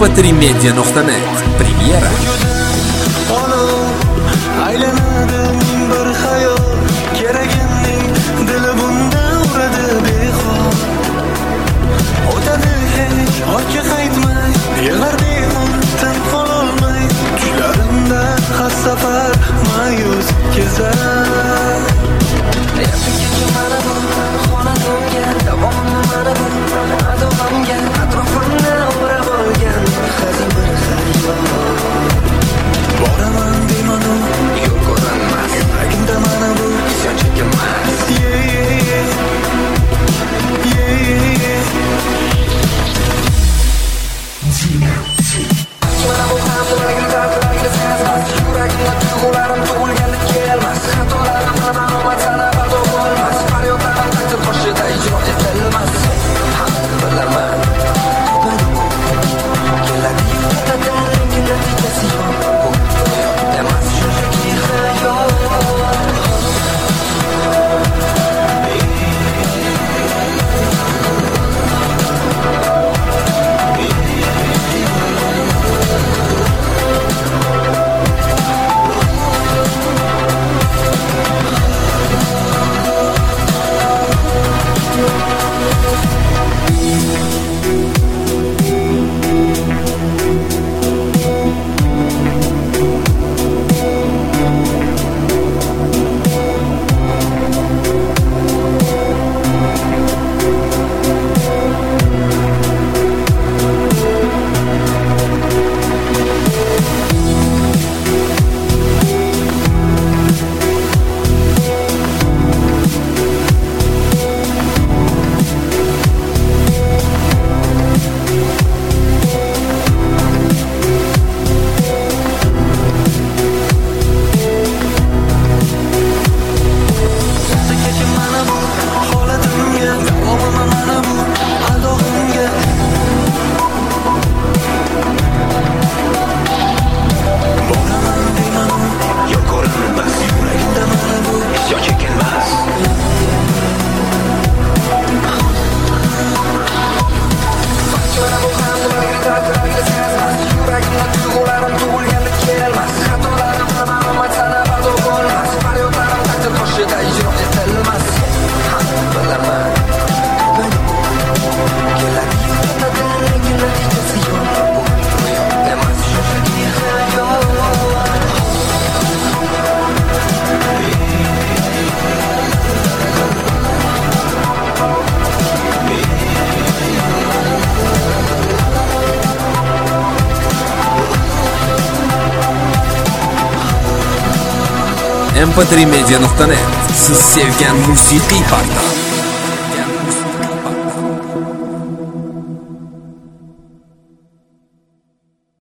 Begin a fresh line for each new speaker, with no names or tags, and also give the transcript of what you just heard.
mp3media.net Premyera.
Aylanadi ming bir xayol, keragimning dili bunda uradi behol. O'tadi hech ortga qaytmay, yig'lar behudan qololmay, tushlarimda har safar ma'yus kezar. Yaqingacha mana bu xonadonga, davomli mana bu adog'amga, atrofimni o'rab olgan hazin bir xayol. Boraman deymanu, yo'l ko'rinmas, yuragimda mana bu isyon chekilmas. Mana bu ham yuragimda dardlarga sezmas, yuragimda tuyg'ularim tug'ilgandek kelmas. Xatolarim namomat sana bardo bo'lmas, faryodlarim taqdir qoshida ijro etilmas. Bilaman, keladi yurtadagi natijasi yo'q. Emas shunchaki xayol.
mp3media.net Siz sevgan musiqiy portal.